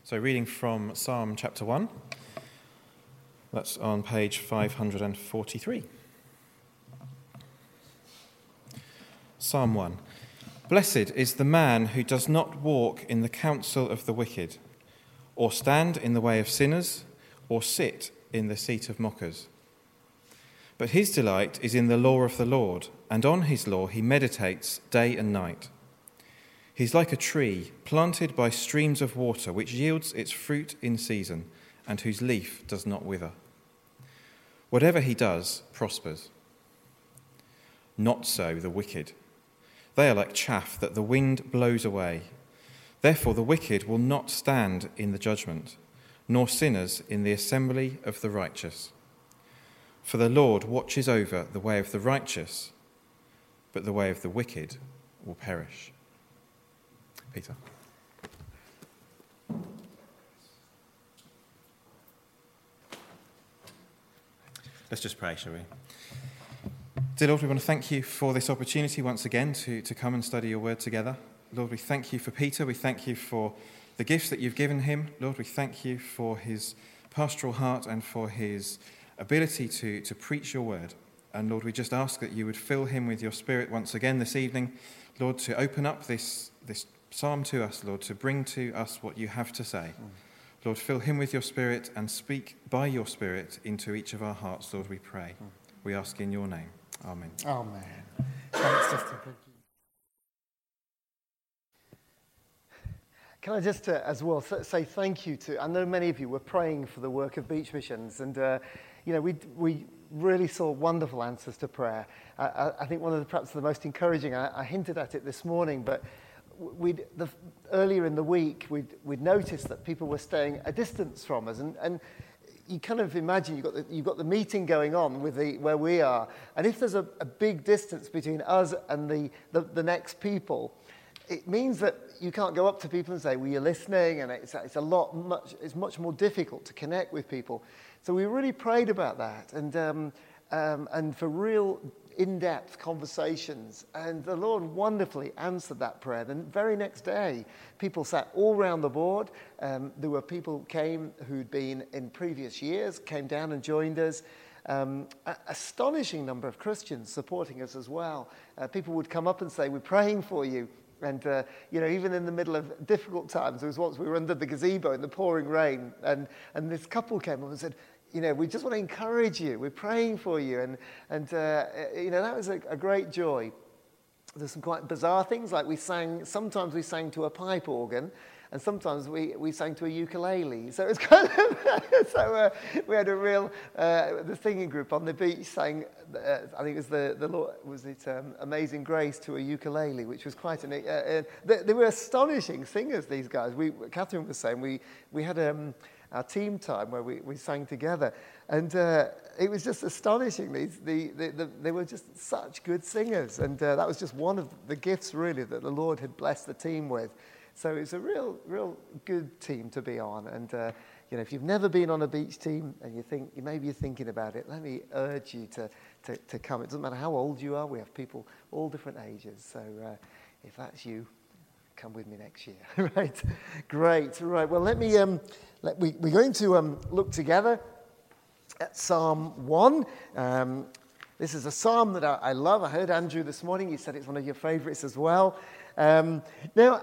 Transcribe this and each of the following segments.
So reading from Psalm chapter 1, that's on page 543. Psalm 1. Blessed is the man who does not walk in the counsel of the wicked, or stand in the way of sinners, or sit in the seat of mockers. But his delight is in the law of the Lord, and on his law he meditates day and night. He's like a tree planted by streams of water, which yields its fruit in season, and whose leaf does not wither. Whatever he does prospers. Not so the wicked. They are like chaff that the wind blows away. Therefore the wicked will not stand in the judgment, nor sinners in the assembly of the righteous. For the Lord watches over the way of the righteous, but the way of the wicked will perish. Peter. Let's just pray, shall we? Dear Lord, we want to thank you for this opportunity once again to come and study your word together. Lord, we thank you for Peter. We thank you for the gifts that you've given him. Lord, we thank you for his pastoral heart and for his ability to preach your word. And Lord, we just ask that you would fill him with your spirit once again this evening. Lord, to open up this psalm to us, Lord, to bring to us what you have to say. Lord, fill him with your spirit and speak by your spirit into each of our hearts, Lord, we pray. We ask in your name. Amen. Amen. Thanks, Justin. Thank you. Can I just as well say thank you to, I know many of you were praying for the work of Beach Missions, and we really saw wonderful answers to prayer. I think one of perhaps the most encouraging, I hinted at it this morning, but earlier in the week, we'd noticed that people were staying a distance from us, and you kind of imagine you've got the meeting going on with where we are, and if there's a big distance between us and the next people, it means that you can't go up to people and say, "Were you listening?" And it's much more difficult to connect with people. So we really prayed about that, and for real in-depth conversations, and the Lord wonderfully answered that prayer. The very next day, people sat all around the board. There were people came who'd been in previous years, came down and joined us. Astonishing number of Christians supporting us as well. People would come up and say, "We're praying for you." And, even in the middle of difficult times, there was once we were under the gazebo in the pouring rain, and this couple came up and said, "We just want to encourage you. We're praying for you." And that was a great joy. There's some quite bizarre things, like sometimes we sang to a pipe organ, and sometimes we sang to a ukulele. So it's kind of, we had a real, the singing group on the beach sang, I think it was Amazing Grace to a ukulele, which was quite they were astonishing singers, these guys. Catherine was saying, we had our team time where we sang together, and it was just astonishing. They were just such good singers, and that was just one of the gifts really that the Lord had blessed the team with. So it's a real good team to be on, and if you've never been on a beach team and maybe you're thinking about it, let me urge you to come. It doesn't matter how old you are. We have people all different ages, so if that's you, come with me next year. Right, great. Right, well, we're going to look together at Psalm 1. This is a psalm that I love. I heard Andrew this morning. He said it's one of your favourites as well. Now,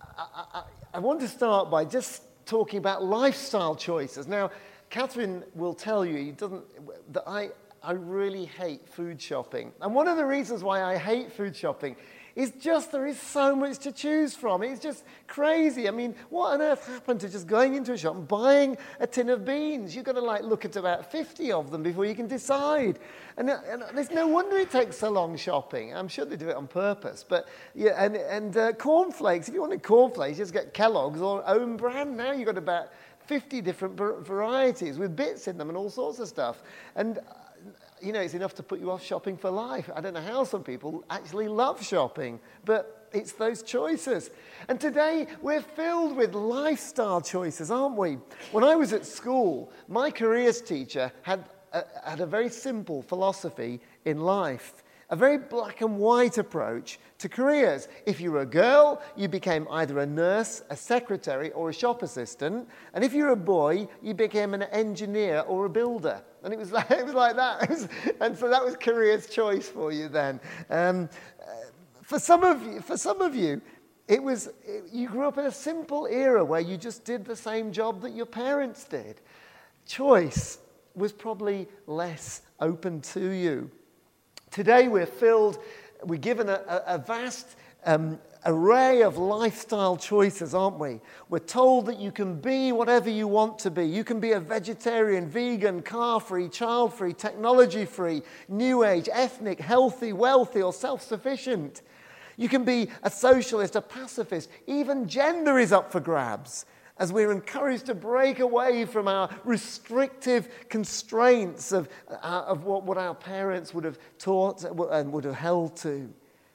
I want to start by just talking about lifestyle choices. Now, Catherine will tell you that I really hate food shopping. And one of the reasons why I hate food shopping is just there is so much to choose from. It's just crazy. I mean, what on earth happened to just going into a shop and buying a tin of beans? You've got to look at about 50 of them before you can decide. And there's no wonder it takes so long shopping. I'm sure they do it on purpose. But yeah, and cornflakes. If you wanted cornflakes, just get Kellogg's or own brand. Now you've got about 50 different varieties with bits in them and all sorts of stuff. And it's enough to put you off shopping for life. I don't know how some people actually love shopping, but it's those choices. And today, we're filled with lifestyle choices, aren't we? When I was at school, my careers teacher had a very simple philosophy in life. A very black and white approach to careers. If you were a girl, you became either a nurse, a secretary, or a shop assistant. And if you were a boy, you became an engineer or a builder. And it was like that. And so that was career's choice for you then. For some of you, you grew up in a simple era where you just did the same job that your parents did. Choice was probably less open to you. Today we're given a vast array of lifestyle choices, aren't we? We're told that you can be whatever you want to be. You can be a vegetarian, vegan, car-free, child-free, technology-free, new age, ethnic, healthy, wealthy, or self-sufficient. You can be a socialist, a pacifist. Even gender is up for grabs, as we're encouraged to break away from our restrictive constraints of what our parents would have taught and would have held to.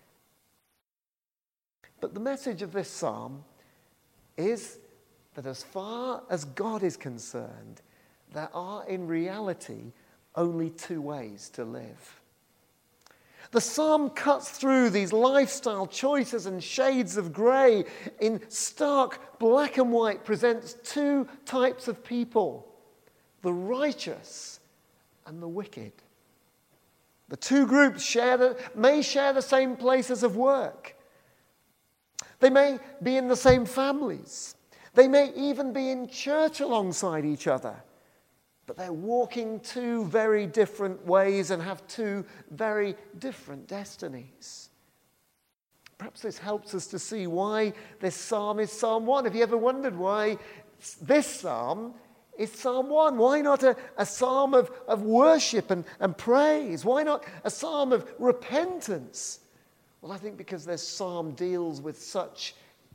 But the message of this psalm is that as far as God is concerned, there are in reality only two ways to live. The psalm cuts through these lifestyle choices and shades of grey. In stark black and white, presents two types of people: the righteous and the wicked. The two groups may share the same places of work. They may be in the same families. They may even be in church alongside each other. But they're walking two very different ways and have two very different destinies. Perhaps this helps us to see why this psalm is Psalm 1. Have you ever wondered why this psalm is Psalm 1? Why not a psalm of worship and praise? Why not a psalm of repentance? Well, I think because this psalm deals with such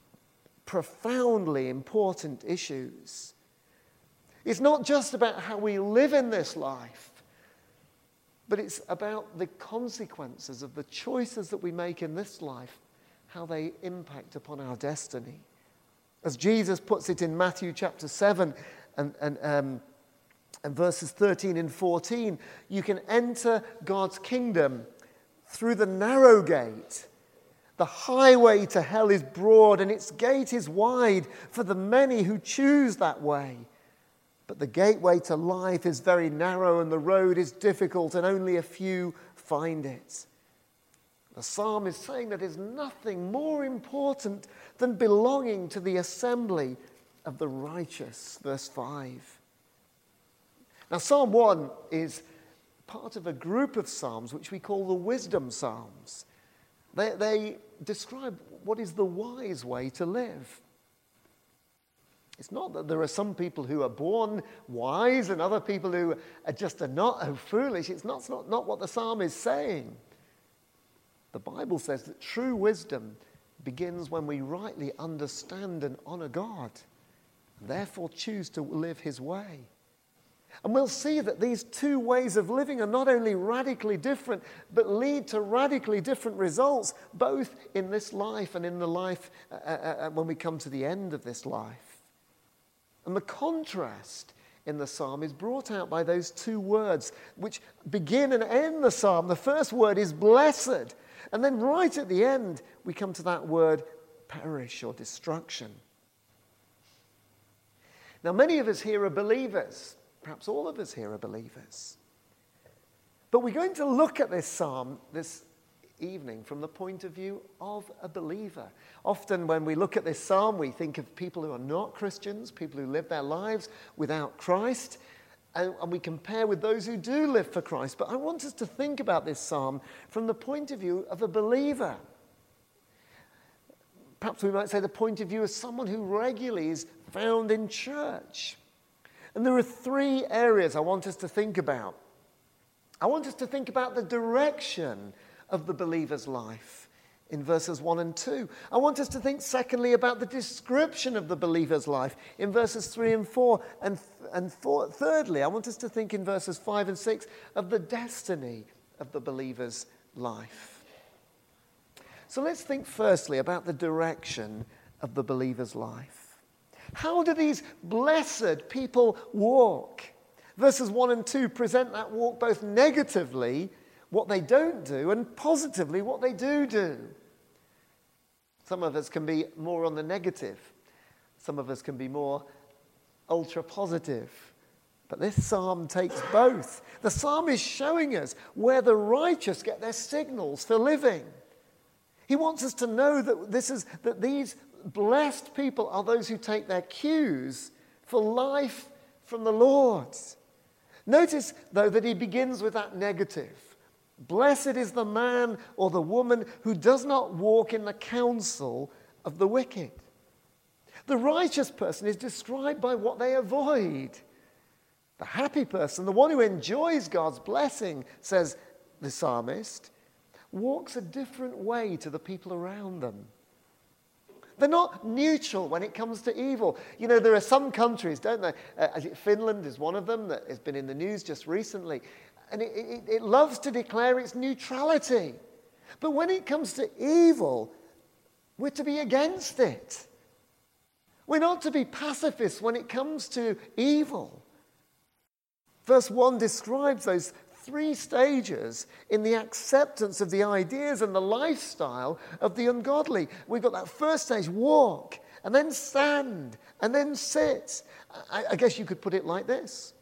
profoundly important issues. It's not just about how we live in this life, but it's about the consequences of the choices that we make in this life, how they impact upon our destiny. As Jesus puts it in Matthew chapter 7 and verses 13 and 14, you can enter God's kingdom through the narrow gate. The highway to hell is broad and its gate is wide for the many who choose that way. But the gateway to life is very narrow and the road is difficult and only a few find it. The psalm is saying that there's nothing more important than belonging to the assembly of the righteous. Verse 5. Now, Psalm 1 is part of a group of psalms which we call the wisdom psalms. They describe what is the wise way to live. It's not that there are some people who are born wise and other people who are not foolish. It's not what the psalm is saying. The Bible says that true wisdom begins when we rightly understand and honor God, and therefore choose to live his way. And we'll see that these two ways of living are not only radically different, but lead to radically different results, both in this life and in the life when we come to the end of this life. And the contrast in the psalm is brought out by those two words which begin and end the psalm. The first word is blessed. And then right at the end, we come to that word perish or destruction. Now, many of us here are believers. Perhaps all of us here are believers. But we're going to look at this psalm this evening from the point of view of a believer. Often when we look at this psalm, we think of people who are not Christians, people who live their lives without Christ, and we compare with those who do live for Christ. But I want us to think about this psalm from the point of view of a believer. Perhaps we might say the point of view of someone who regularly is found in church. And there are three areas I want us to think about. I want us to think about the direction of the believer's life in verses 1 and 2. I want us to think, secondly, about the description of the believer's life in verses 3 and 4. And thirdly, I want us to think in verses 5 and 6 of the destiny of the believer's life. So let's think firstly about the direction of the believer's life. How do these blessed people walk? Verses 1 and 2 present that walk both negatively what they don't do, and positively what they do. Some of us can be more on the negative. Some of us can be more ultra positive. But this psalm takes both. The psalm is showing us where the righteous get their signals for living. He wants us to know that these blessed people are those who take their cues for life from the Lord. Notice, though, that he begins with that negative. Blessed is the man or the woman who does not walk in the counsel of the wicked. The righteous person is described by what they avoid. The happy person, the one who enjoys God's blessing, says the psalmist, walks a different way to the people around them. They're not neutral when it comes to evil. You know, there are some countries, don't there? Finland is one of them that has been in the news just recently. And it loves to declare its neutrality. But when it comes to evil, we're to be against it. We're not to be pacifists when it comes to evil. Verse 1 describes those 3 stages in the acceptance of the ideas and the lifestyle of the ungodly. We've got that first stage, walk, and then stand, and then sit. I guess you could put it like this.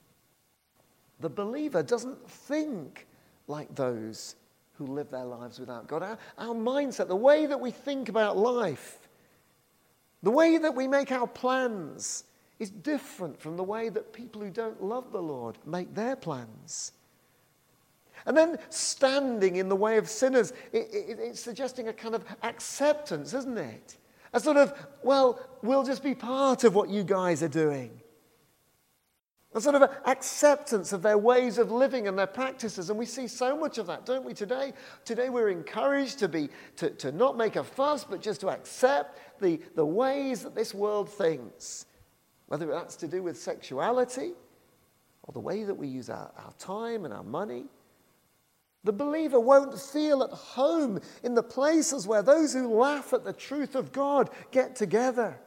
The believer doesn't think like those who live their lives without God. Our mindset, the way that we think about life, the way that we make our plans is different from the way that people who don't love the Lord make their plans. And then standing in the way of sinners, it's suggesting a kind of acceptance, isn't it? A sort of, well, we'll just be part of what you guys are doing. A sort of acceptance of their ways of living and their practices. And we see so much of that, don't we, today? Today we're encouraged to not make a fuss, but just to accept the ways that this world thinks. Whether that's to do with sexuality or the way that we use our time and our money. The believer won't feel at home in the places where those who laugh at the truth of God get together.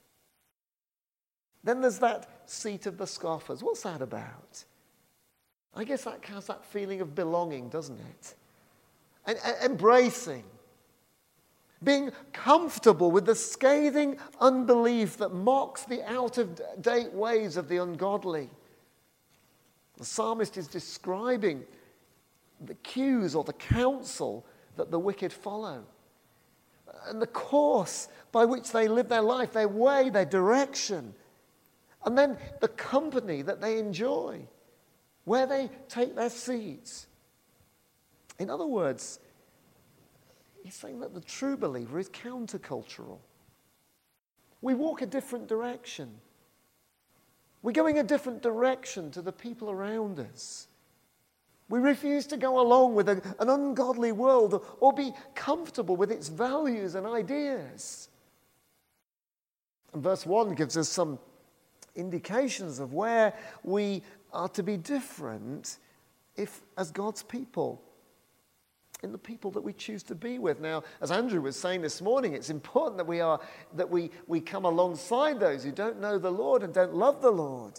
Then there's that seat of the scoffers. What's that about? I guess that has that feeling of belonging, doesn't it? And embracing. Being comfortable with the scathing unbelief that mocks the out-of-date ways of the ungodly. The psalmist is describing the cues or the counsel that the wicked follow. And the course by which they live their life, their way, their direction. And then the company that they enjoy, where they take their seats. In other words, he's saying that the true believer is countercultural. We walk a different direction. We're going a different direction to the people around us. We refuse to go along with an ungodly world or be comfortable with its values and ideas. And verse 1 gives us some indications of where we are to be different as God's people, in the people that we choose to be with. Now, as Andrew was saying this morning, it's important that we come alongside those who don't know the Lord and don't love the Lord.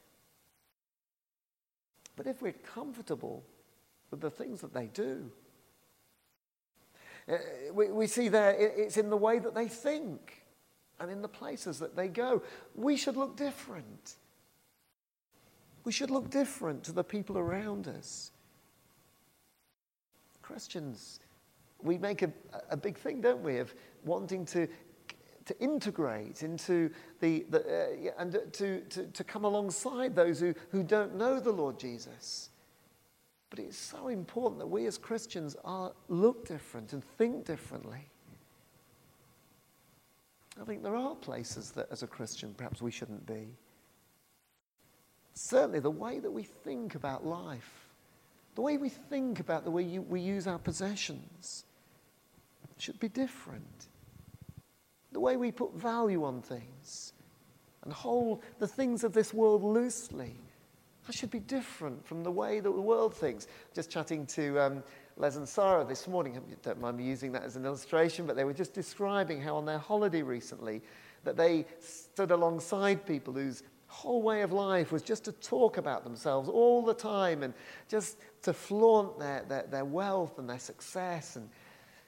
But if we're comfortable with the things that they do, we see there it's in the way that they think and in the places that they go. We should look different. We should look different to the people around us. Christians, we make a big thing, don't we, of wanting to integrate into and to come alongside those who don't know the Lord Jesus. But it's so important that we as Christians look different and think differently. I think there are places that as a Christian perhaps we shouldn't be. Certainly the way that we think about life, the way we think about the way we use our possessions should be different. The way we put value on things and hold the things of this world loosely, that should be different from the way that the world thinks. Just chatting to Les and Sarah this morning, don't mind me using that as an illustration, but they were just describing how on their holiday recently that they stood alongside people whose whole way of life was just to talk about themselves all the time and just to flaunt their wealth and their success. And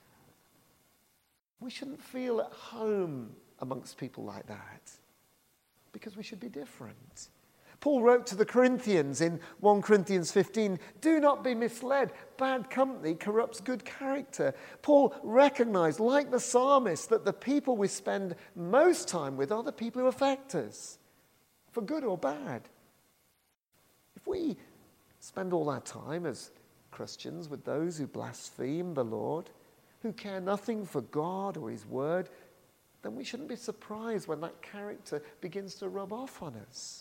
we shouldn't feel at home amongst people like that, because we should be different. Paul wrote to the Corinthians in 1 Corinthians 15, "Do not be misled. Bad company corrupts good character." Paul recognized, like the psalmist, that the people we spend most time with are the people who affect us, for good or bad. If we spend all our time as Christians with those who blaspheme the Lord, who care nothing for God or his word, then we shouldn't be surprised when that character begins to rub off on us.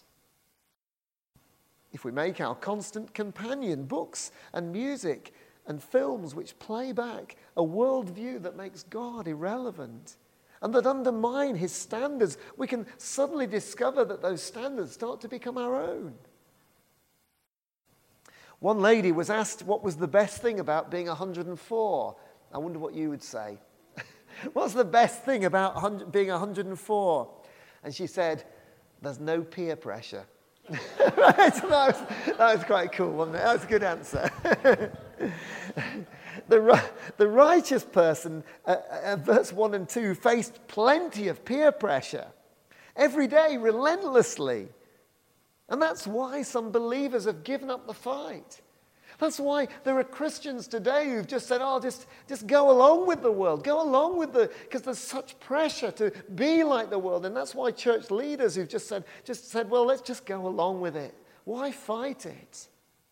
If we make our constant companion books and music and films which play back a worldview that makes God irrelevant and that undermine his standards, we can suddenly discover that those standards start to become our own. One lady was asked what was the best thing about being 104. I wonder what you would say. What's the best thing about being 104? And she said, "There's no peer pressure." Right? That was quite cool, wasn't it? That was a good answer. The righteous person, verse 1 and 2, faced plenty of peer pressure every day, relentlessly. And that's why some believers have given up the fight. That's why there are Christians today who've just said, just go along with the world. Go along with because there's such pressure to be like the world. And that's why church leaders who've just said, well, let's just go along with it. Why fight it?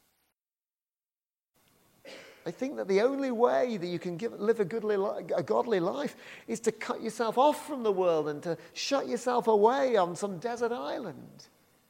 I think that the only way that you can live a godly life is to cut yourself off from the world and to shut yourself away on some desert island.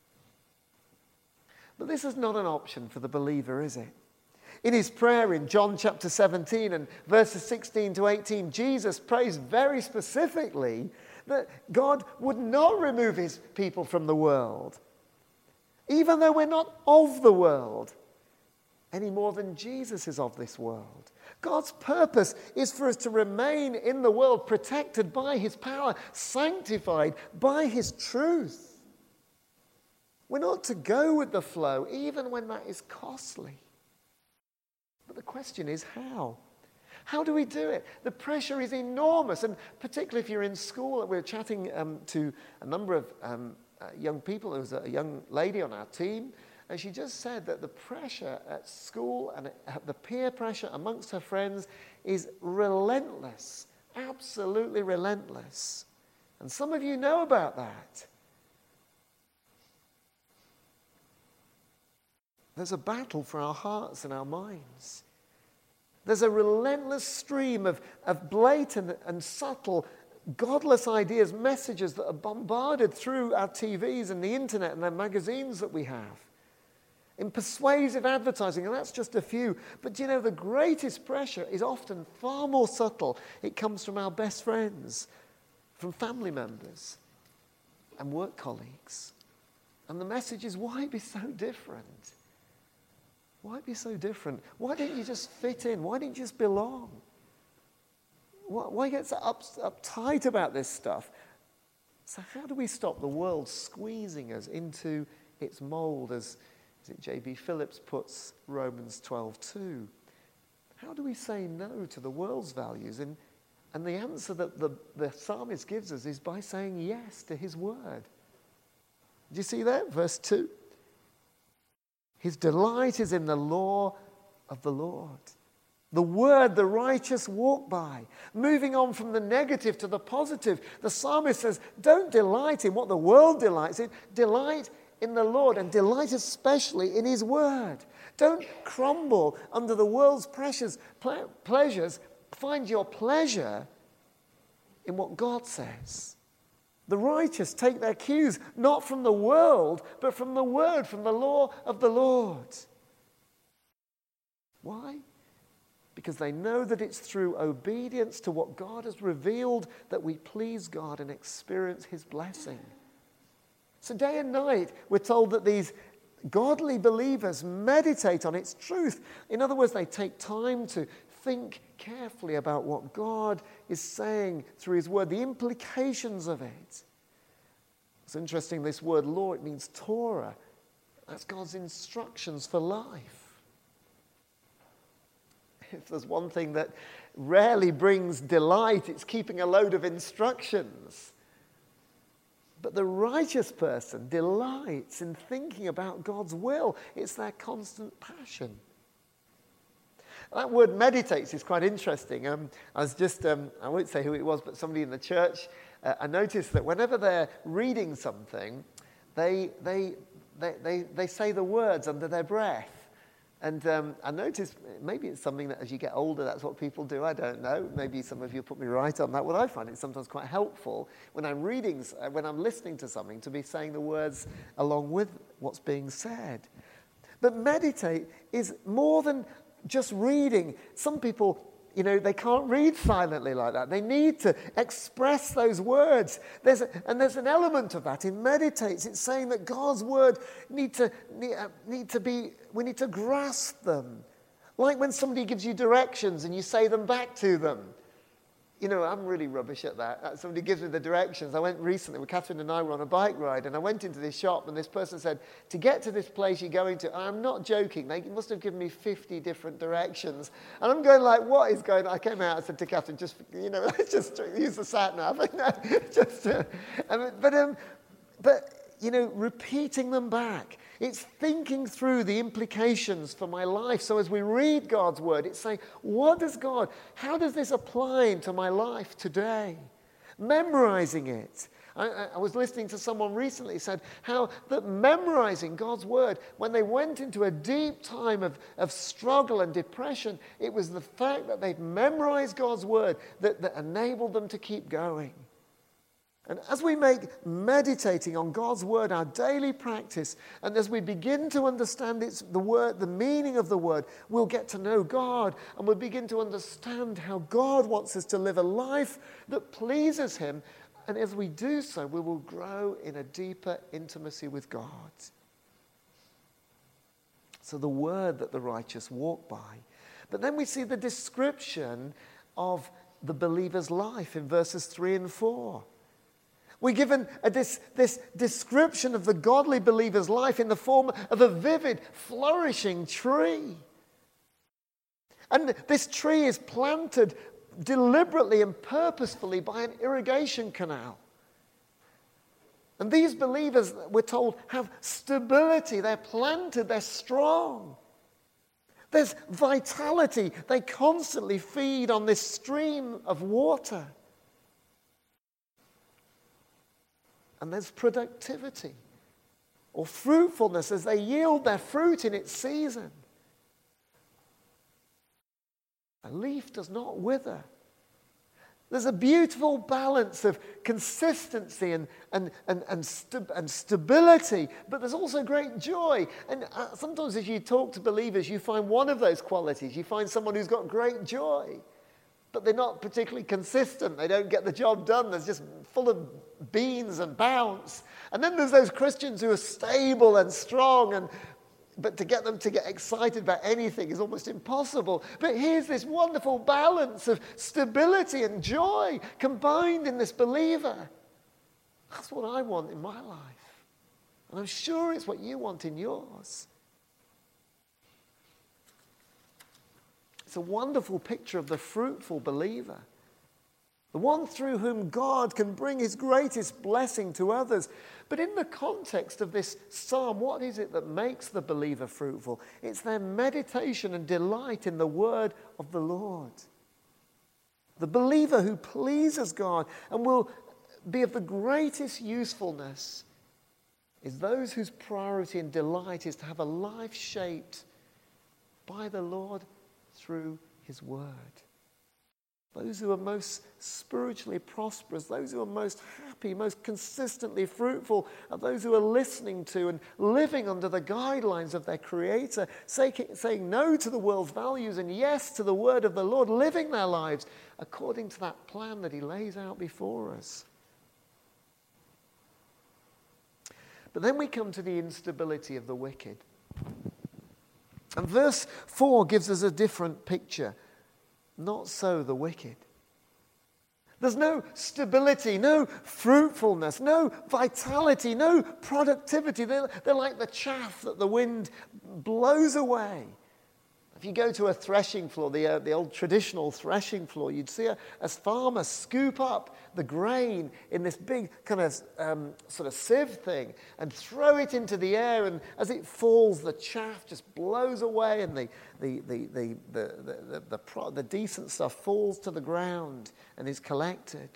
But this is not an option for the believer, is it? In his prayer in John chapter 17 and verses 16 to 18, Jesus prays very specifically that God would not remove his people from the world, even though we're not of the world, any more than Jesus is of this world. God's purpose is for us to remain in the world, protected by his power, sanctified by his truth. We're not to go with the flow, even when that is costly. But the question is how? How do we do it? The pressure is enormous, and particularly if you're in school. We're chatting to a number of young people. There was a young lady on our team, and she just said that the pressure at school and the peer pressure amongst her friends is relentless, absolutely relentless. And some of you know about that. There's a battle for our hearts and our minds. There's a relentless stream of blatant and subtle, godless ideas, messages that are bombarded through our TVs and the internet and the magazines that we have. In persuasive advertising, and that's just a few. But you know, the greatest pressure is often far more subtle. It comes from our best friends, from family members, and work colleagues. And the message is, why be so different? Why be so different? Why don't you just fit in? Why don't you just belong? Why get so uptight about this stuff? So how do we stop the world squeezing us into its mold, as J.B. Phillips puts Romans 12:2? How do we say no to the world's values? And the answer that the psalmist gives us is by saying yes to his word. Do you see that? Verse 2. His delight is in the law of the Lord. The word the righteous walk by. Moving on from the negative to the positive. The psalmist says, don't delight in what the world delights in. Delight in the Lord, and delight especially in his word. Don't crumble under the world's pleasures. Find your pleasure in what God says. The righteous take their cues not from the world, but from the word, from the law of the Lord. Why? Because they know that it's through obedience to what God has revealed that we please God and experience his blessing. So day and night, we're told that these godly believers meditate on its truth. In other words, they take time to think carefully about what God is saying through his word, the implications of it. It's interesting, this word law, it means Torah. That's God's instructions for life. If there's one thing that rarely brings delight, it's keeping a load of instructions. But the righteous person delights in thinking about God's will. It's their constant passion. That word meditates is quite interesting. I won't say who it was, but somebody in the church, I noticed that whenever they're reading something, they say the words under their breath. And I noticed, maybe it's something that as you get older, that's what people do. I don't know. Maybe some of you put me right on that. What I find is sometimes quite helpful when I'm listening to something, to be saying the words along with what's being said. But meditate is more than just reading. Some people, they can't read silently like that. They need to express those words. There's an element of that in meditates. It's saying that God's word we need to grasp them. Like when somebody gives you directions and you say them back to them. I'm really rubbish at that. Somebody gives me the directions. I went recently, Catherine and I were on a bike ride, and I went into this shop, and this person said, to get to this place you're going to, I'm not joking, they must have given me 50 different directions. And I'm going like, what is going on? I came out and said to Catherine, let's just use the sat nav. Repeating them back. It's thinking through the implications for my life. So as we read God's word, it's saying, how does this apply into my life today? Memorizing it. I was listening to someone recently said how that memorizing God's word, when they went into a deep time of struggle and depression, it was the fact that they'd memorized God's word that enabled them to keep going. And as we make meditating on God's word our daily practice, and as we begin to understand the meaning of the word, we'll get to know God, and we'll begin to understand how God wants us to live a life that pleases him. And as we do so, we will grow in a deeper intimacy with God. So the word that the righteous walk by. But then we see the description of the believer's life in verses 3 and 4. We're given this description of the godly believer's life in the form of a vivid, flourishing tree. And this tree is planted deliberately and purposefully by an irrigation canal. And these believers, we're told, have stability. They're planted, they're strong. There's vitality. They constantly feed on this stream of water. And there's productivity or fruitfulness as they yield their fruit in its season. A leaf does not wither. There's a beautiful balance of consistency and stability, but there's also great joy. And sometimes as you talk to believers, you find one of those qualities. You find someone who's got great joy, but they're not particularly consistent. They don't get the job done. They're just full of beans and bounce. And then there's those Christians who are stable and strong, but to get them to get excited about anything is almost impossible. But here's this wonderful balance of stability and joy combined in this believer. That's what I want in my life. And I'm sure it's what you want in yours. It's a wonderful picture of the fruitful believer. The one through whom God can bring his greatest blessing to others. But in the context of this psalm, what is it that makes the believer fruitful? It's their meditation and delight in the word of the Lord. The believer who pleases God and will be of the greatest usefulness is those whose priority and delight is to have a life shaped by the Lord through his word. Those who are most spiritually prosperous, those who are most happy, most consistently fruitful, are those who are listening to and living under the guidelines of their Creator, saying no to the world's values and yes to the word of the Lord, living their lives according to that plan that he lays out before us. But then we come to the instability of the wicked. And verse 4 gives us a different picture. Not so the wicked. There's no stability, no fruitfulness, no vitality, no productivity. They're like the chaff that the wind blows away. If you go to a threshing floor, the old traditional threshing floor, you'd see a farmer scoop up the grain in this big kind of sort of sieve thing and throw it into the air, and as it falls, the chaff just blows away, and the decent stuff falls to the ground and is collected.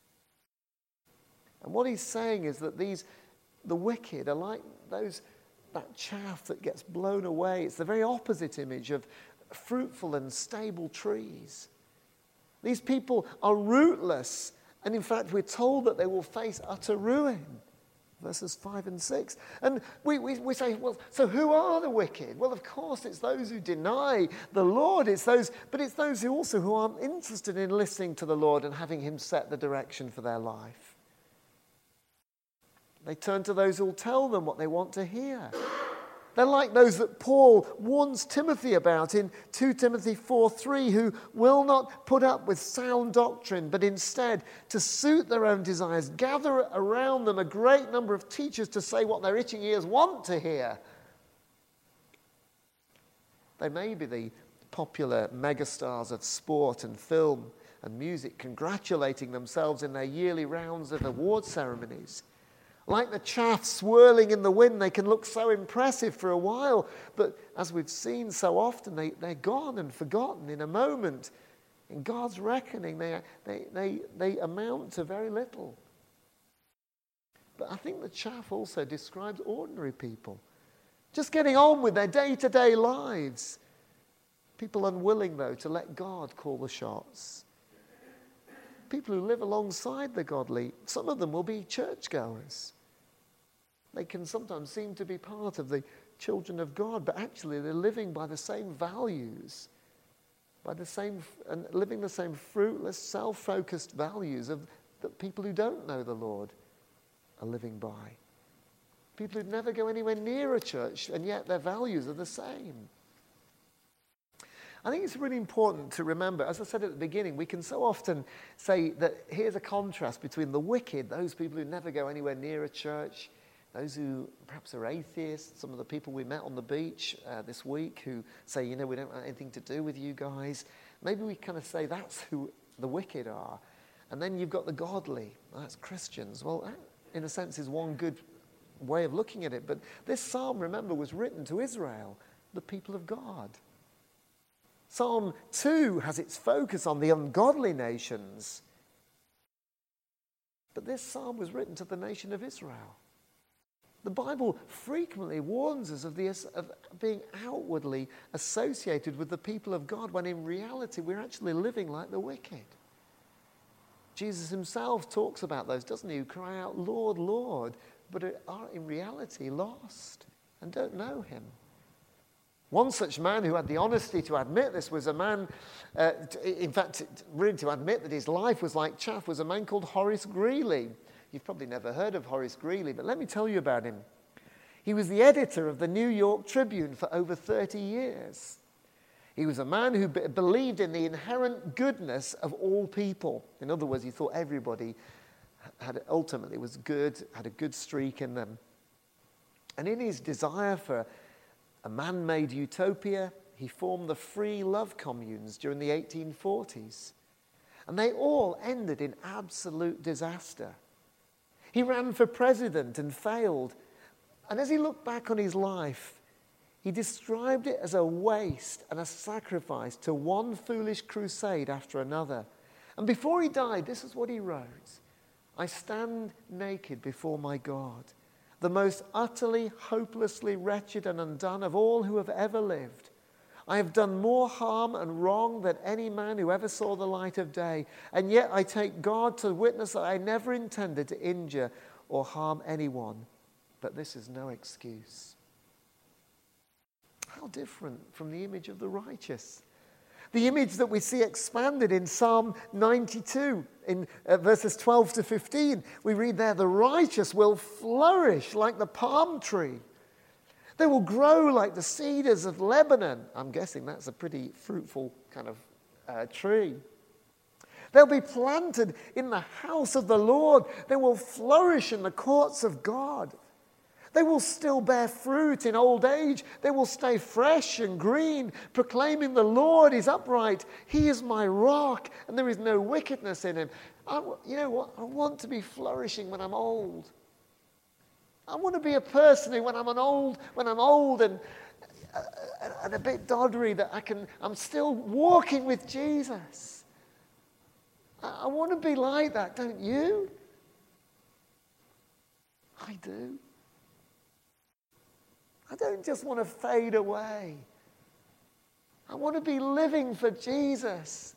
And what he's saying is that the wicked are like that chaff that gets blown away. It's the very opposite image of fruitful and stable trees. These people are rootless, and in fact we're told that they will face utter ruin. Verses 5 and 6. And we say, well, so who are the wicked? Well, of course, it's those who deny the Lord. But it's those who aren't interested in listening to the Lord and having him set the direction for their life. They turn to those who will tell them what they want to hear. They're like those that Paul warns Timothy about in 2 Timothy 4:3, who will not put up with sound doctrine, but instead, to suit their own desires, gather around them a great number of teachers to say what their itching ears want to hear. They may be the popular megastars of sport and film and music, congratulating themselves in their yearly rounds of award ceremonies. Like the chaff swirling in the wind, they can look so impressive for a while, but as we've seen so often, they're gone and forgotten in a moment. In God's reckoning, they amount to very little. But I think the chaff also describes ordinary people, just getting on with their day-to-day lives. People unwilling, though, to let God call the shots. People who live alongside the godly, some of them will be churchgoers. They can sometimes seem to be part of the children of God, but actually they're living by the same values, and living the same fruitless, self-focused values that people who don't know the Lord are living by. People who never go anywhere near a church, and yet their values are the same. I think it's really important to remember, as I said at the beginning, we can so often say that here's a contrast between the wicked, those people who never go anywhere near a church, those who perhaps are atheists, some of the people we met on the beach this week who say, we don't want anything to do with you guys. Maybe we kind of say that's who the wicked are. And then you've got the godly, that's Christians. Well, that, in a sense, is one good way of looking at it. But this psalm, remember, was written to Israel, the people of God. Psalm 2 has its focus on the ungodly nations. But this psalm was written to the nation of Israel. The Bible frequently warns us of being outwardly associated with the people of God, when in reality we're actually living like the wicked. Jesus himself talks about those, doesn't he, who cry out, Lord, Lord, but are in reality lost and don't know him. One such man who had the honesty to admit this was a man, in fact, really to admit that his life was like chaff, was a man called Horace Greeley. You've probably never heard of Horace Greeley, but let me tell you about him. He was the editor of the New York Tribune for over 30 years. He was a man who believed in the inherent goodness of all people. In other words, he thought everybody ultimately was good, had a good streak in them. And in his desire for a man-made utopia, he formed the free love communes during the 1840s. And they all ended in absolute disaster. He ran for president and failed. And as he looked back on his life, he described it as a waste and a sacrifice to one foolish crusade after another. And before he died, this is what he wrote. I stand naked before my God, the most utterly, hopelessly wretched and undone of all who have ever lived. I have done more harm and wrong than any man who ever saw the light of day. And yet I take God to witness that I never intended to injure or harm anyone. But this is no excuse. How different from the image of the righteous. The image that we see expanded in Psalm 92, in verses 12 to 15. We read there, the righteous will flourish like the palm tree. They will grow like the cedars of Lebanon. I'm guessing that's a pretty fruitful kind of tree. They'll be planted in the house of the Lord. They will flourish in the courts of God. They will still bear fruit in old age. They will stay fresh and green, proclaiming the Lord is upright. He is my rock, and there is no wickedness in him. You know what? I want to be flourishing when I'm old. I want to be a person who, when I'm old and a bit doddery, that I'm still walking with Jesus. I want to be like that, don't you? I do. I don't just want to fade away. I want to be living for Jesus.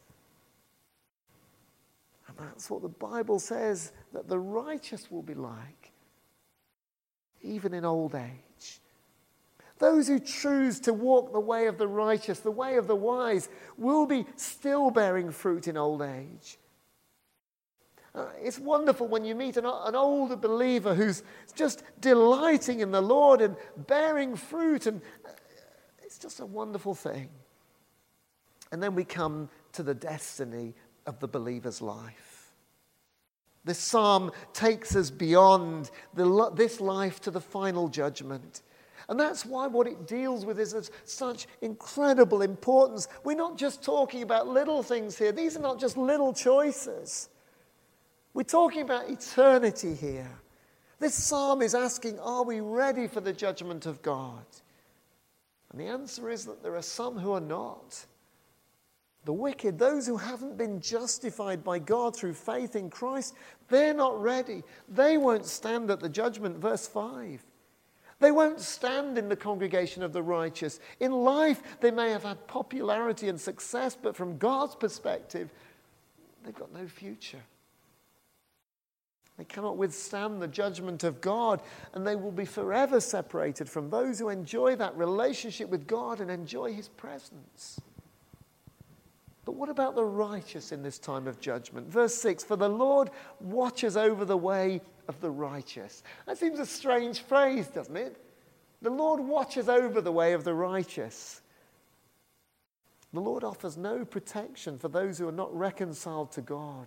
And that's what the Bible says that the righteous will be like, even in old age. Those who choose to walk the way of the righteous, the way of the wise, will be still bearing fruit in old age. It's wonderful when you meet an older believer who's just delighting in the Lord and bearing fruit, and it's just a wonderful thing. And then we come to the destiny of the believer's life. This psalm takes us beyond this life to the final judgment. And that's why what it deals with is of such incredible importance. We're not just talking about little things here. These are not just little choices. We're talking about eternity here. This psalm is asking, are we ready for the judgment of God? And the answer is that there are some who are not. The wicked, those who haven't been justified by God through faith in Christ, they're not ready. They won't stand at the judgment. Verse 5. They won't stand in the congregation of the righteous. In life, they may have had popularity and success, but from God's perspective, they've got no future. They cannot withstand the judgment of God, and they will be forever separated from those who enjoy that relationship with God and enjoy his presence. But what about the righteous in this time of judgment? Verse 6, for the Lord watches over the way of the righteous. That seems a strange phrase, doesn't it? The Lord watches over the way of the righteous. The Lord offers no protection for those who are not reconciled to God.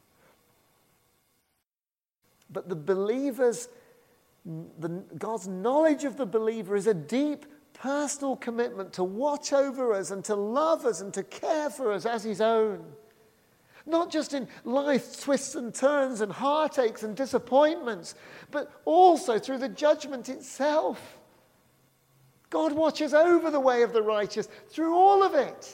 But the believers, God's knowledge of the believer is a deep personal commitment to watch over us and to love us and to care for us as his own. Not just in life's twists and turns and heartaches and disappointments, but also through the judgment itself. God watches over the way of the righteous through all of it.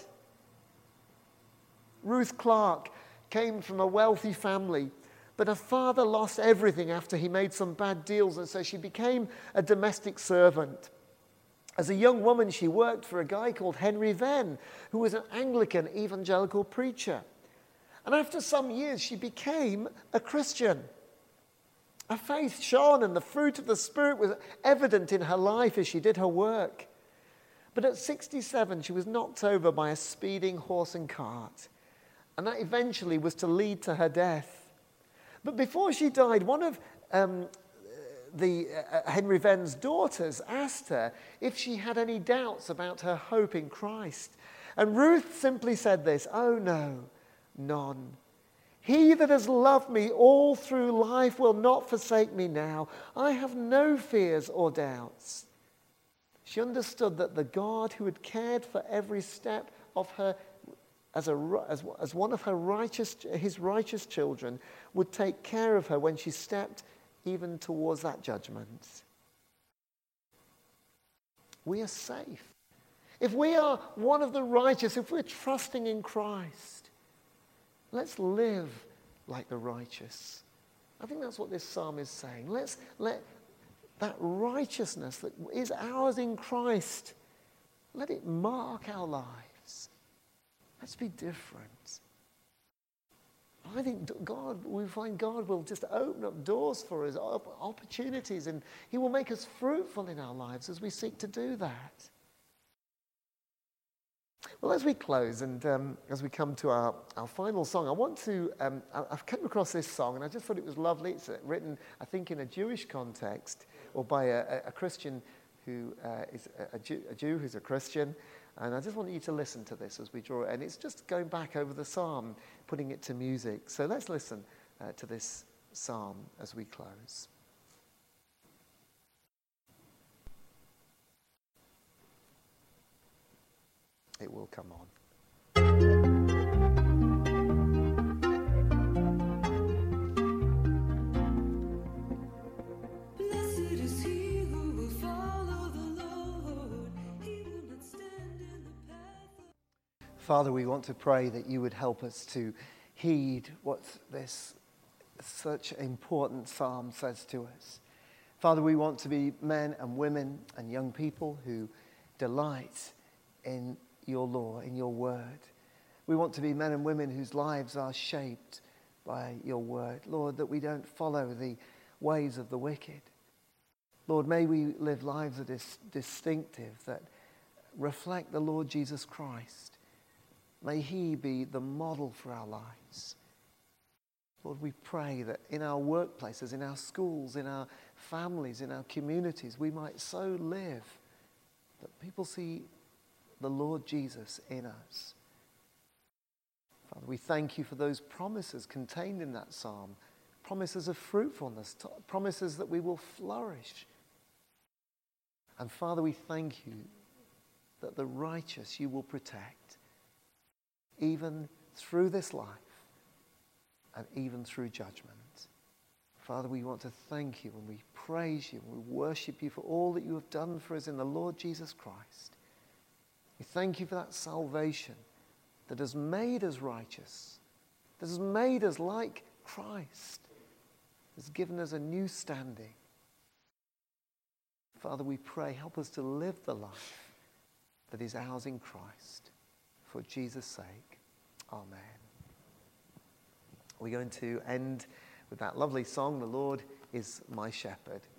Ruth Clark came from a wealthy family, but her father lost everything after he made some bad deals, and so she became a domestic servant. As a young woman, she worked for a guy called Henry Venn, who was an Anglican evangelical preacher. And after some years, she became a Christian. Her faith shone, and the fruit of the Spirit was evident in her life as she did her work. But at 67, she was knocked over by a speeding horse and cart, and that eventually was to lead to her death. But before she died, one of Henry Venn's daughters asked her if she had any doubts about her hope in Christ. And Ruth simply said this, "Oh no, none. He that has loved me all through life will not forsake me now. I have no fears or doubts." She understood that the God who had cared for every step of her as one of his righteous children would take care of her when she stepped even towards that judgment. We are safe. If we are one of the righteous, if we're trusting in Christ, let's live like the righteous. I think that's what this psalm is saying. Let's let that righteousness that is ours in Christ, let it mark our lives. Let's be different. I think we find God will just open up doors for us, opportunities, and he will make us fruitful in our lives as we seek to do that. Well, as we close and as we come to our final song, I want to, I've come across this song and I just thought it was lovely. It's written, I think, in a Jewish context or by a Christian who is a Jew who's a Christian. And I just want you to listen to this as we draw it. And it's just going back over the psalm, putting it to music. So let's listen to this psalm as we close. It will come on. Father, we want to pray that you would help us to heed what this such important psalm says to us. Father, we want to be men and women and young people who delight in your law, in your word. We want to be men and women whose lives are shaped by your word. Lord, that we don't follow the ways of the wicked. Lord, may we live lives that are distinctive, that reflect the Lord Jesus Christ. May he be the model for our lives. Lord, we pray that in our workplaces, in our schools, in our families, in our communities, we might so live that people see the Lord Jesus in us. Father, we thank you for those promises contained in that psalm, promises of fruitfulness, promises that we will flourish. And Father, we thank you that the righteous you will protect, even through this life and even through judgment. Father, we want to thank you and we praise you and we worship you for all that you have done for us in the Lord Jesus Christ. We thank you for that salvation that has made us righteous, that has made us like Christ, has given us a new standing. Father, we pray, help us to live the life that is ours in Christ. For Jesus' sake, amen. We're going to end with that lovely song, The Lord is My Shepherd.